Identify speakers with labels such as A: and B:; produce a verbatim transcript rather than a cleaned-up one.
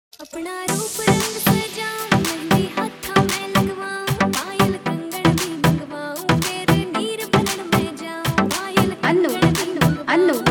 A: अपना रूप रंग सजाऊं, मेहंदी हाथा मैं लगवाऊं, पायल कंगन भी मंगवाऊं, तेरे नीर भरण में जाऊं, पायल
B: अन्नू
A: कंगन भी
B: अन्नू
A: मंगवाऊं।